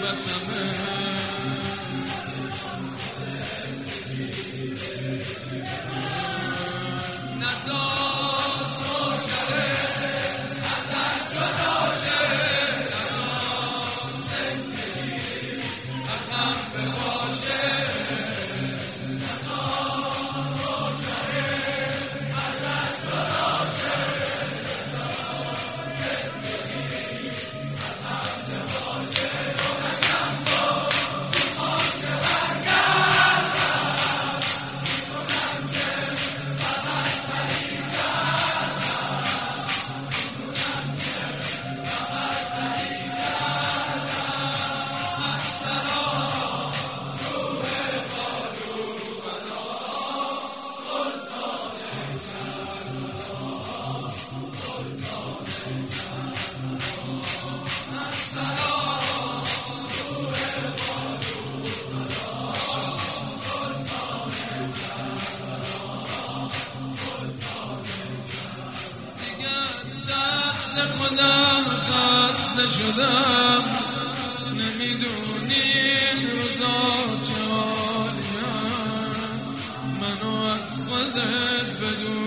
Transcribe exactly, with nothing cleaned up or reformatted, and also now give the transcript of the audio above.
بسمه نزار نوکره ازت جدا شه نزار زندگی از هم بباشه نزار نوکره ازت جدا شه نزار زندگی از هم بباشه خودم خسته شدم نمیدونی روزا چه حالیم منو از خودت بدون